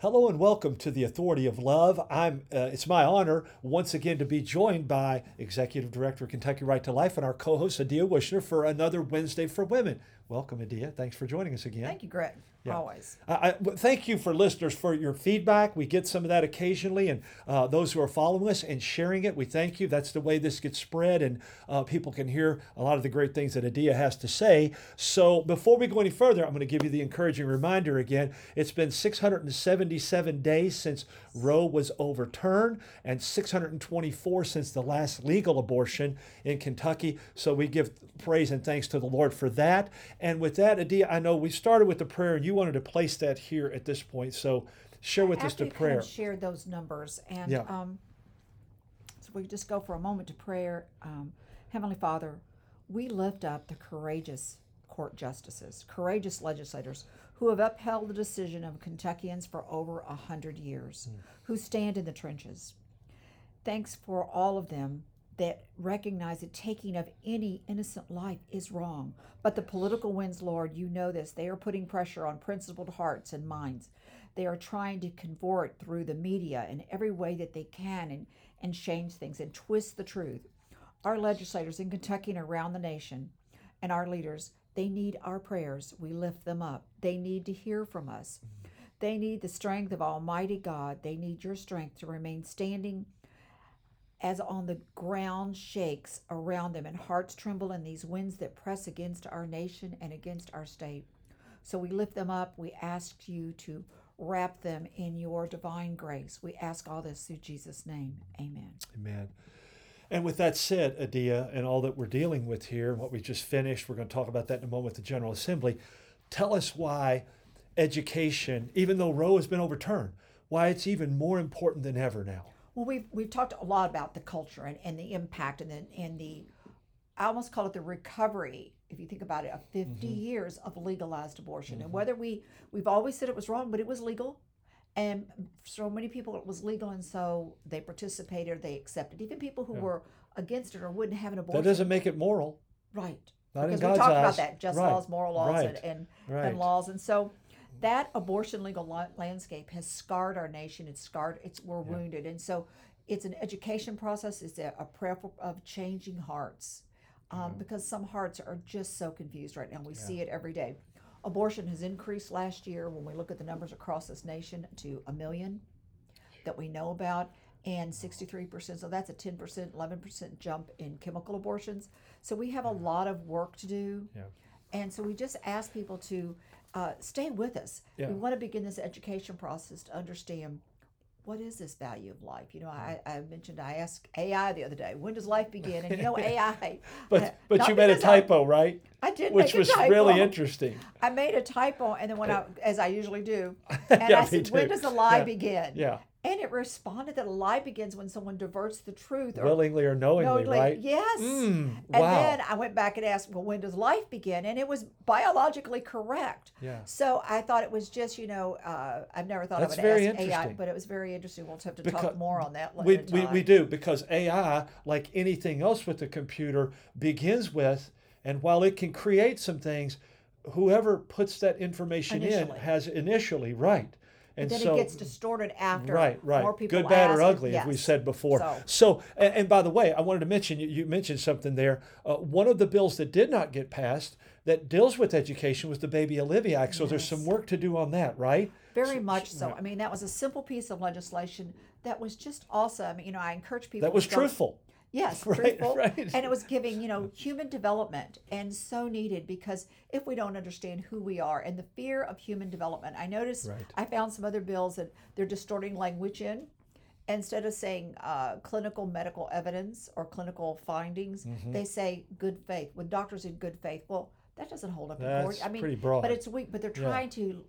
Hello and welcome to the Authority of Love. It's my honor once again to be joined by Executive Director of Kentucky Right to Life and our co-host Adia Wishner for another Wednesday for Women. Welcome, Adia. Thanks for joining us again. Thank you, Greg. Yeah. Always. Thank you for listeners for your feedback. We get some of that occasionally, and those who are following us and sharing it, we thank you. That's the way this gets spread, and people can hear a lot of the great things that Adia has to say. So before we go any further, I'm going to give you the encouraging reminder again. It's been 677 days since Roe was overturned, and 624 since the last legal abortion in Kentucky. So we give praise and thanks to the Lord for that. And with that, Adia, I know we started with the prayer, and you wanted to place that here at this point. So share with us the prayer. After you shared those numbers, and Yeah. so we just go for a moment to prayer. Heavenly Father, we lift up the courageous court justices, courageous legislators who have upheld the decision of Kentuckians for over 100 years, who stand in the trenches. Thanks for all of them that recognize that taking of any innocent life is wrong. But the political winds, Lord, you know this. They are putting pressure on principled hearts and minds. They are trying to convert through the media in every way that they can and change things and twist the truth. Our legislators in Kentucky and around the nation and our leaders, they need our prayers. We lift them up. They need to hear from us. They need the strength of Almighty God. They need your strength to remain standing as on the ground shakes around them and hearts tremble in these winds that press against our nation and against our state. So we lift them up. We ask you to wrap them in your divine grace. We ask all this through Jesus' name. Amen. Amen. And with that said, Adia, and all that we're dealing with here, and what we just finished, we're going to talk about that in a moment with the General Assembly. Tell us why education, even though Roe has been overturned, why it's even more important than ever now. Well, we've talked a lot about the culture and the impact and the I almost call it the recovery, if you think about it, of 50 years of legalized abortion. And whether we've always said it was wrong, but it was legal. And for so many people it was legal, and so they participated, they accepted. Even people who were against it or wouldn't have an abortion. That doesn't make it moral. Right. Not because in God's we talked eyes. about that, just Right. laws, moral laws, Right. and laws. And so that abortion legal landscape has scarred our nation. We're wounded. And so it's an education process. It's a prayer of changing hearts, because some hearts are just so confused right now. We see it every day. Abortion has increased last year when we look at the numbers across this nation to 1 million that we know about, and 63%. So that's a 10%, 11% jump in chemical abortions. So we have a lot of work to do. Yeah. And so we just ask people to stay with us. Yeah. We want to begin this education process to understand, what is this value of life? You know, I mentioned, I asked AI the other day, when does life begin? And AI. But not you made a because typo, right? I did Which make a was typo. really interesting. I made a typo, and then as I usually do, and I said, when does a lie begin? Yeah. And it responded that a lie begins when someone diverts the truth. Willingly or knowingly, right? Yes. Wow. And then I went back and asked, well, when does life begin? And it was biologically correct. Yeah. So I thought it was just, I've never thought That's I would very ask AI, interesting. but it was very interesting. We'll have to talk more on that later. We do, because AI, like anything else with the computer, begins with, and while it can create some things, whoever puts that information in has initially, right. And then so it gets distorted after. Right. More people good, bad, or ask, ugly, as we yes. said before. So and by the way, I wanted to mention, you mentioned something there. One of the bills that did not get passed that deals with education was the Baby Olivia Act. So there's some work to do on that, right? Very much so. I mean, that was a simple piece of legislation that was just awesome. I mean, I encourage people that was truthful. Yes, Right, truthful. right. And it was giving, human development, and so needed, because if we don't understand who we are and the fear of human development, I noticed, I found some other bills that they're distorting language in. Instead of saying clinical medical evidence or clinical findings, they say good faith. When doctors in good faith, well, that doesn't hold up in court. That's pretty broad. But it's weak. But they're trying to,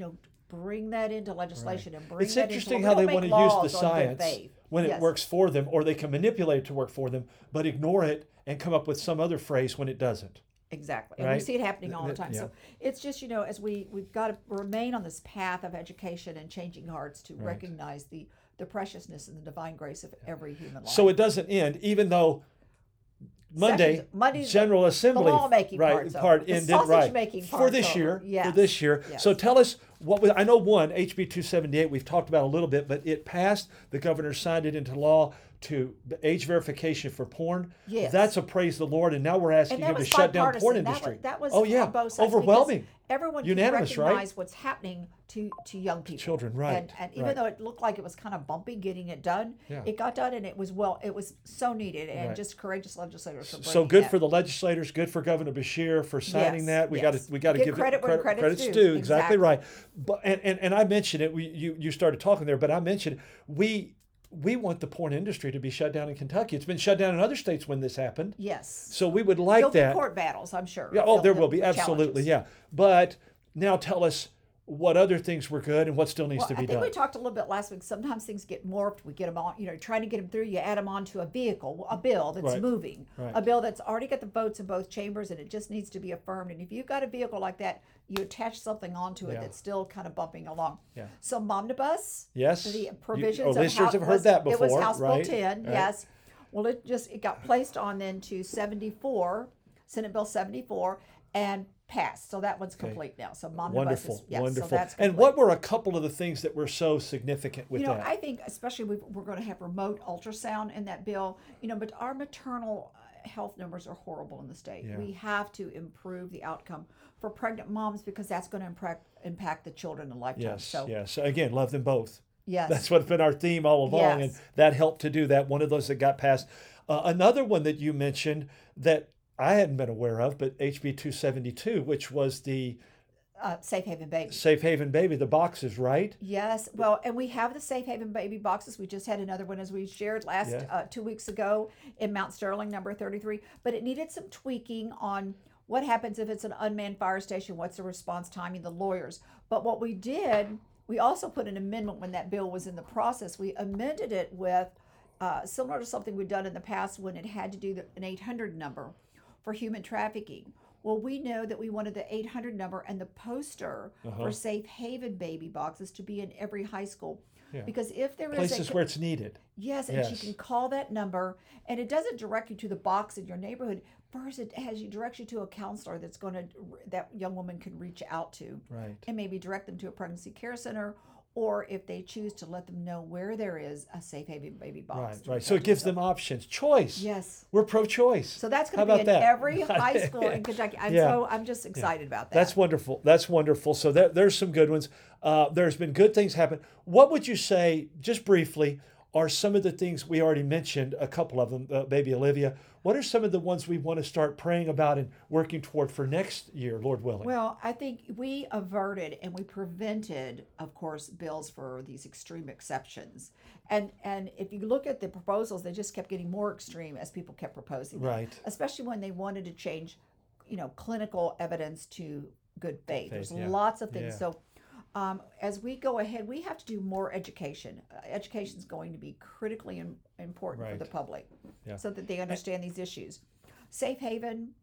bring that into legislation and bring It's that interesting into how we they don't want make to use laws the on good science faith. when it Yes. works for them, or they can manipulate it to work for them, but ignore it and come up with some other phrase when it doesn't. Exactly. And Right? we see it happening all the time. Yeah. So it's just, as we've got to remain on this path of education and changing hearts to recognize the preciousness and the divine grace of every human life. So it doesn't end, even though Monday, Monday's General Assembly, the lawmaking right, part, part the ended, sausage right, making for part's this over. year, Yes. for this year. Yes. So tell us I know one, HB 278, we've talked about a little bit, but it passed. The governor signed it into law to age verification for porn. Yes. That's a praise the Lord, and now we're asking And that you to was shut down porn bipartisan. industry. That was oh yeah, on both sides, overwhelming. because everyone Unanimous, can right? recognize what's happening to young people, children, right, And even right. though it looked like it was kind of bumpy getting it done, Yeah. it got done, and it was so needed, and Right. just courageous legislators for So bringing good that. for the legislators, good for Governor Bashir for signing Yes, that. We yes. got to Give give credit where credit's due. due. Exactly Exactly. right. But and I mentioned it. You started talking there, but I mentioned we want the porn industry to be shut down in Kentucky. It's been shut down in other states when this happened. Yes. So we would like There'll be that. court battles, I'm sure. Yeah. Oh, There'll- there there'll will be be absolutely. challenges. Yeah. But now tell us what other things were good and what still needs Well, to I be think done. we talked a little bit last week. Sometimes things get morphed. We get them on, trying to get them through. You add them onto a vehicle, a bill that's Right. moving, Right. a bill that's already got the votes in both chambers, and it just needs to be affirmed. And if you've got a vehicle like that, you attach something onto it Yeah. that's still kind of bumping along. Yeah. So Momnibus, Yes. the You- provisions of listeners House have heard was- that It was before, House right? Bill 10, Right. yes. Well, it got placed on then to 74, Senate Bill 74, and passed. So that one's complete now. So Momnibus Wonderful. is, yes, Wonderful. So that's And complete. what were a couple of the things that were so significant with that? I think especially we're going to have remote ultrasound in that bill, but our maternal health numbers are horrible in the state. Yeah. We have to improve the outcome for pregnant moms because that's going to impact the children in a lifetime. Yes, So, yes. Again, love them both. yes. That's what's been our theme all along, Yes. and that helped to do that. One of those that got passed. Another one that you mentioned that I hadn't been aware of, but HB 272, which was the Safe Haven Baby. Safe Haven Baby, the boxes, right? Yes, well, and we have the Safe Haven Baby boxes. We just had another one, as we shared last Yeah. 2 weeks ago in Mount Sterling, number 33. But it needed some tweaking on what happens if it's an unmanned fire station, what's the response timing, the lawyers. But what we did, we also put an amendment when that bill was in the process. We amended it with similar to something we've done in the past when it had to do an 800 number for human trafficking. Well, we know that we wanted the 800 number and the poster for Safe Haven Baby boxes to be in every high school. Yeah. Because if there is Places where it's needed. yes, and Yes. she can call that number, and it doesn't direct you to the box in your neighborhood. First, it has you directs you to a counselor that young woman can reach out to, Right. and maybe direct them to a pregnancy care center, or if they choose to let them know where there is a Safe Haven Baby box. Right, to right. reach So out it to. gives them options, choice. Yes. We're pro-choice. So that's How going to be about in that? every high school in Kentucky. And Yeah. so I'm just excited about that. That's wonderful. That's wonderful. So there's some good ones. There's been good things happen. What would you say, just briefly, are some of the things we already mentioned, a couple of them, baby Olivia? What are some of the ones we want to start praying about and working toward for next year, Lord willing? Well, I think we averted and we prevented, of course, bills for these extreme exceptions. And if you look at the proposals, they just kept getting more extreme as people kept proposing them. Right. Especially when they wanted to change, clinical evidence to good faith. There's yeah. lots of things. Yeah. So as we go ahead, we have to do more education. Education is going to be critically important for Right. the public Yeah. so that they understand these issues. Safe Haven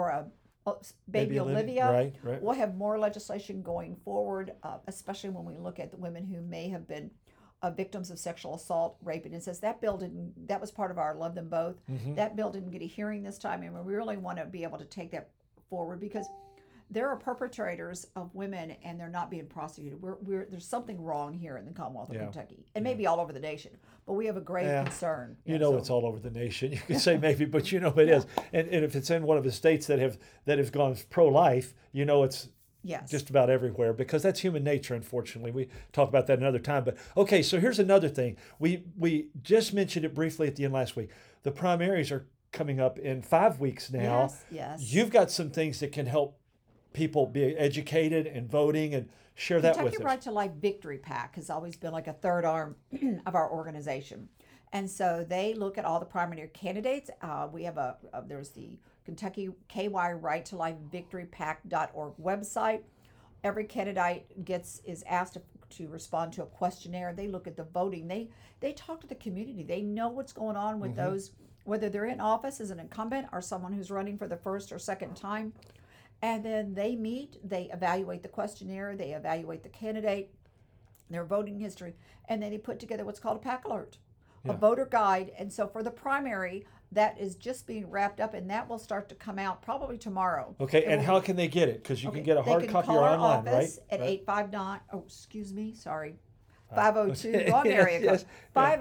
Baby Baby Olivia, Olivia, right. we'll have more legislation going forward, especially when we look at the women who may have been victims of sexual assault, rape, and incest. That was part of our Love Them Both. Mm-hmm. That bill didn't get a hearing this time, and we really want to be able to take that forward because there are perpetrators of women and they're not being prosecuted. There's something wrong here in the Commonwealth of Yeah. Kentucky, and maybe all over the nation. But we have a grave Yeah. concern. It's all over the nation. You can say maybe, but it is. And if it's in one of the states that have gone pro-life, it's Yes. just about everywhere because that's human nature, unfortunately. We talk about that another time. But okay, so here's another thing. We just mentioned it briefly at the end last week. The primaries are coming up in 5 weeks now. Yes. You've got some things that can help people be educated and voting and share that with Kentucky us. Right to Life Victory PAC has always been like a third arm of our organization. And so they look at all the primary candidates. We have there's the Kentucky KY Right to Life Victory PAC.org website. Every candidate is asked to respond to a questionnaire. They look at the voting. They talk to the community. They know what's going on with those, whether they're in office as an incumbent or someone who's running for the first or second time. And then they meet, they evaluate the questionnaire, they evaluate the candidate, their voting history, and then they put together what's called a PAC alert, a voter guide. And so for the primary, that is just being wrapped up, and that will start to come out probably tomorrow. Okay, It and will- how can they get it? Because you can get a they hard can copy call or our online, right? office at Right. 859, oh, excuse me, sorry, 502, wrong Yes, area code, yes, yeah.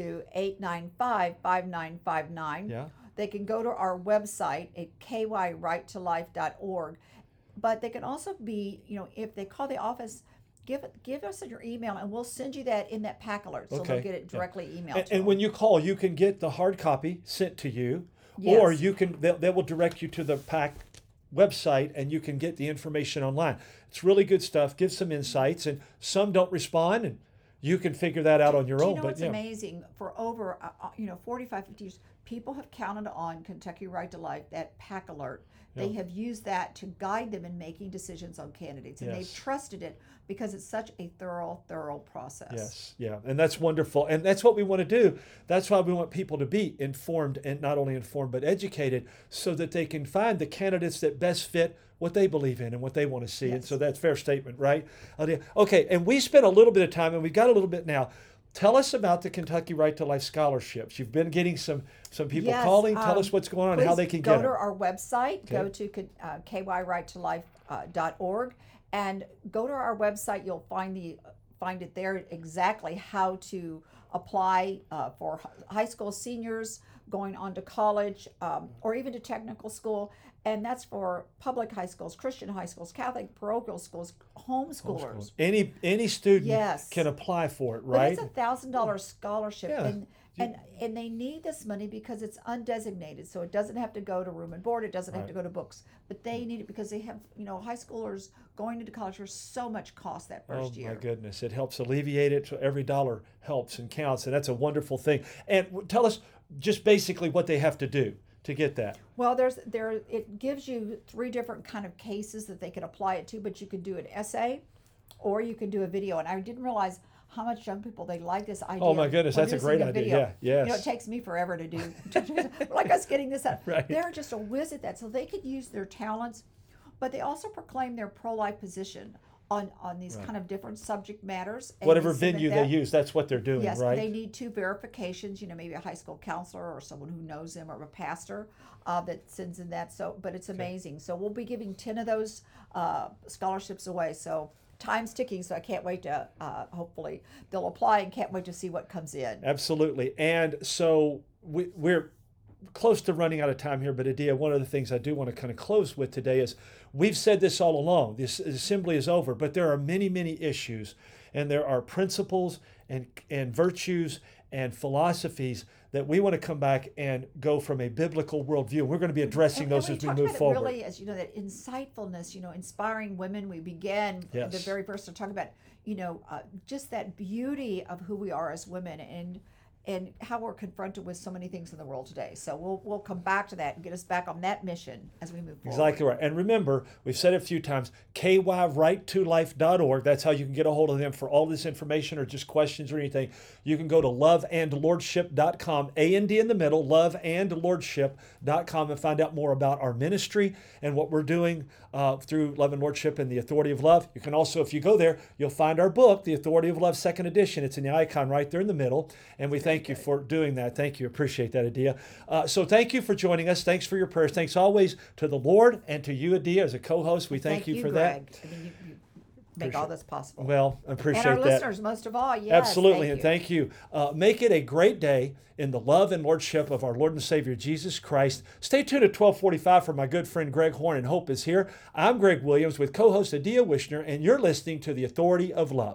502-895-5959. Yeah. They can go to our website at kyrightToLife.org, but they can also be, if they call the office, give us your email, and we'll send you that in that pack alert, so Okay, they'll get it yeah. directly emailed And, to and them. when you call, you can get the hard copy sent to you, or Yes. you can they will direct you to the PAC website, and you can get the information online. It's really good stuff. Gives some insights, and some don't respond, and you can figure that out on your Do you own. know But what's yeah, amazing? For over 45, 50 years, people have counted on Kentucky Right to Life, that PAC alert. They Yeah. have used that to guide them in making decisions on candidates, and Yes. they've trusted it because it's such a thorough process. yes, yeah, and that's wonderful, and that's what we want to do. That's why we want people to be informed, and not only informed but educated, so that they can find the candidates that best fit what they believe in and what they want to see. And Yes. so that's a fair statement, right? Okay, and we spent a little bit of time, and we've got a little bit now. Tell us about the Kentucky Right to Life scholarships. You've been getting some people Yes, calling. Tell us what's going on and how Please they can go get to them. our website, go Okay. to kyrightToLife.org, and go to our website. You'll find it there exactly how to apply for high school seniors going on to college, or even to technical school. And that's for public high schools, Christian high schools, Catholic parochial schools, homeschoolers. Any student Yes. can apply for it, But right? it's $1,000 scholarship, Yeah. and they need this money because it's undesignated, so it doesn't have to go to room and board. It doesn't have Right. to go to books, but they need it because they have, high schoolers going into college. There's so much cost that Oh first year. my goodness, it helps alleviate it. So every dollar helps and counts, and that's a wonderful thing. And tell us just basically what they have to do to get that. Well, it gives you 3 different kind of cases that they could apply it to, but you can do an essay, or you can do a video. And I didn't realize how much young people, they like this idea. Oh my of goodness, that's a producing great idea. video. Yeah, yes. It takes me forever to do. Like us getting this out. Right. They're just a whiz at that, so they could use their talents, but they also proclaim their pro-life position on these Right. kind of different subject matters. and Whatever they submit venue that. they use, that's what they're doing, Yes, right? they need 2 verifications. Maybe a high school counselor or someone who knows them, or a pastor that sends in that. So, but it's amazing. So we'll be giving 10 of those scholarships away. So time's ticking. So I can't wait to. Hopefully they'll apply, and can't wait to see what comes in. Absolutely. And so we're close to running out of time here, but Adia, one of the things I do want to kind of close with today is we've said this all along. This assembly is over, but there are many, many issues, and there are principles and virtues and philosophies that we want to come back and go from a biblical worldview. We're going to be addressing those and as we talked move about forward. It really, as that insightfulness, inspiring women. We began Yes. the very first to talk about, just that beauty of who we are as women, and how we're confronted with so many things in the world today. So we'll come back to that and get us back on that mission as we move forward. Exactly right. And remember, we've said it a few times, kyrightToLife.org. That's how you can get a hold of them for all this information or just questions or anything. You can go to loveandlordship.com, A-N-D in the middle, loveandlordship.com, and find out more about our ministry and what we're doing through Love and Lordship and the Authority of Love. You can also, if you go there, you'll find our book, The Authority of Love, 2nd edition. It's in the icon right there in the middle. And we thank you for doing that. Thank you. Appreciate that, Adia. So thank you for joining us. Thanks for your prayers. Thanks always to the Lord and to you, Adia, as a co-host. We thank you for Greg. that. I mean, you make all this possible. Well, I appreciate and our that. listeners, most of all, yes. Absolutely, and you. thank you. Make it a great day in the love and lordship of our Lord and Savior Jesus Christ. Stay tuned at 12:45 for my good friend Greg Horn, and Hope is here. I'm Greg Williams with co-host Adia Wishner, and you're listening to The Authority of Love.